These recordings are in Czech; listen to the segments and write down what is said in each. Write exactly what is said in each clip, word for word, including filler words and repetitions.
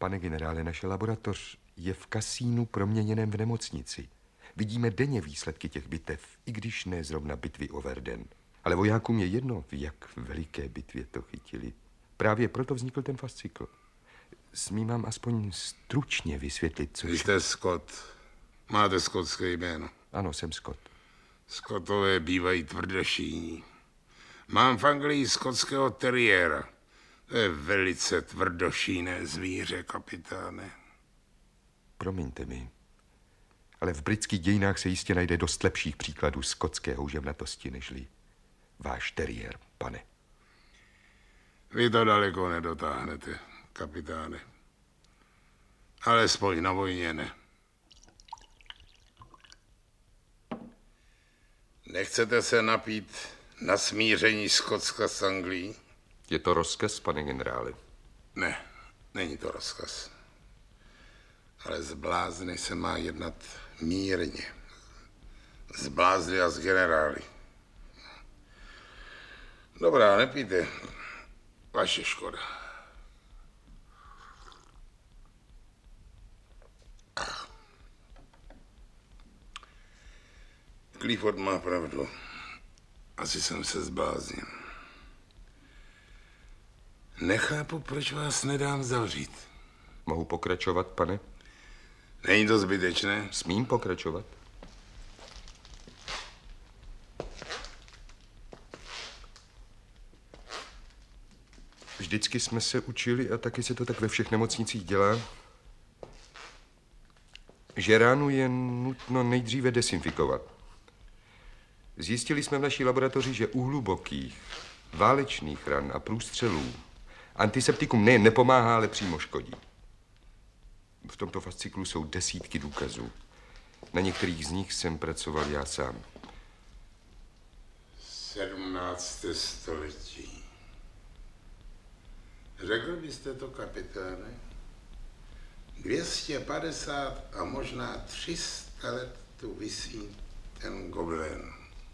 Pane generále, naše laboratoř je v kasínu proměněném v nemocnici. Vidíme denně výsledky těch bitev, i když ne zrovna bitvy o Verden. Ale vojákům je jedno, v jak veliké bitvě to chytili. Právě proto vznikl ten fascikl. Smím vám aspoň stručně vysvětlit, co... Vy jste Scott. Máte skotské jméno. Ano, jsem Scott. Scottové bývají tvrdošíní. Mám v Anglii skotského teriéra. To je velice tvrdošíné zvíře, kapitáne. Promiňte mi, ale v britských dějinách se jistě najde dost lepších příkladů skotské houževnatosti, nežli váš teriér, pane. Vy to daleko nedotáhnete, kapitáne. Alespoň na vojně ne. Nechcete se napít na smíření Skotska s Anglií? Je to rozkaz, pane generále? Ne, není to rozkaz. Ale z blázny se má jednat mírně. Z blázny a z generály. Dobrá, nepijte. Vaše škoda. Clifford má pravdu. Asi jsem se zbláznil. Nechápu, proč vás nedám zavřít. Mohu pokračovat, pane? Není to zbytečné? Smím pokračovat? Vždycky jsme se učili, a taky se to tak ve všech nemocnicích dělá, že ránu je nutno nejdříve desinfikovat. Zjistili jsme v naší laboratoři, že u hlubokých, válečných ran a průstřelů antiseptikum nejen nepomáhá, ale přímo škodí. V tomto fasciklu jsou desítky důkazů. Na některých z nich jsem pracoval já sám. sedmnácté století. Řekl byste to, kapitáne? dvě stě padesát a možná tři sta let tu visí ten goblin.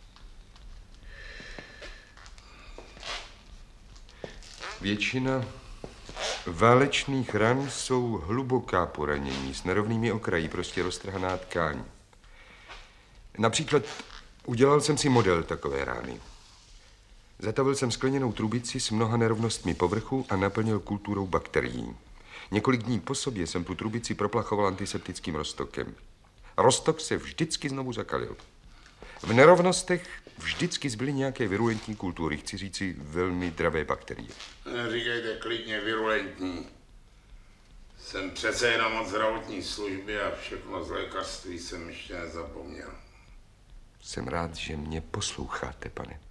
Většina válečných ran jsou hluboká poranění s nerovnými okraji, prostě roztrhaná tkáň. Například udělal jsem si model takové rány. Zatavil jsem skleněnou trubici s mnoha nerovnostmi povrchu a naplnil kulturou bakterií. Několik dní po sobě jsem tu trubici proplachoval antiseptickým roztokem. Roztok se vždycky znovu zakalil. V nerovnostech vždycky zbyly nějaké virulentní kultury, chci říci velmi dravé bakterie. Říkejte klidně virulentní. Jsem přece jenom od zdravotní služby a všechno z lékařství jsem ještě nezapomněl. Jsem rád, že mě posloucháte, pane.